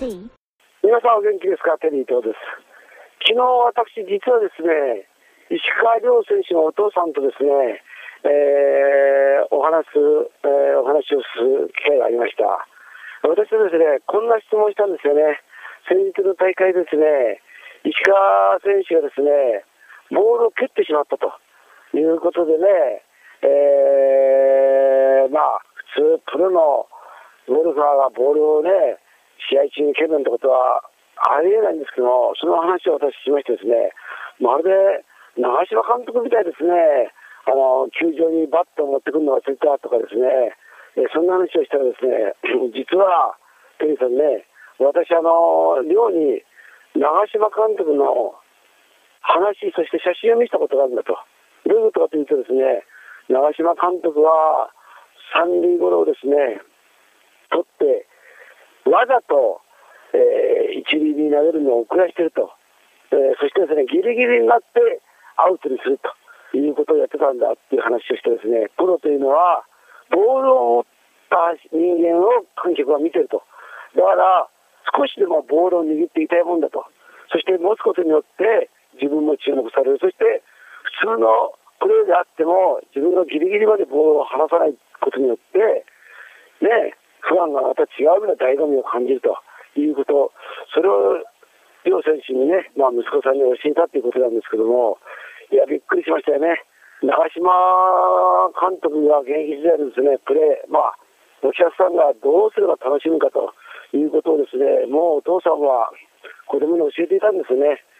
see? 皆さんお元気ですか？テリー東です。昨日私実はですね、石川遼選手のお父さんとですね、お話をする機会がありました。私はですね、こんな質問したんですよね。先日の大会ですね、石川選手がですね、ボールを蹴ってしまったということでね、普通プロのゴルファーがボールをね、試合中に蹴るなんてことはありえないんですけども、その話を私しましてですね、まるで長嶋監督みたいですね、球場にバットを持ってくるのが忘れたとかですね、そんな話をしたらですね、実はテリーさんね、私寮に長嶋監督の話、そして写真を見せたことがあるんだと。どういうことかというとですね、長嶋監督は三塁ゴロをですね、取ってわざと、一塁に投げるのを遅らしていると、そしてですね、ギリギリになってアウトにするということをやってたんだっていう話をしてですね、プロというのはボールを持った人間を観客が見てると。だから少しでもボールを握っていたいもんだと。そして持つことによって自分も注目される。そして普通のプレーであっても自分がギリギリまでボールを離さないことによってね、ファンがまた違うような醍醐味を感じるということ、それを両選手にね、息子さんに教えたということなんですけども、いや、びっくりしましたよね。長嶋監督が現役時代のですね、プレー、お客さんがどうすれば楽しむかということをですね、もうお父さんは子供に教えていたんですよね。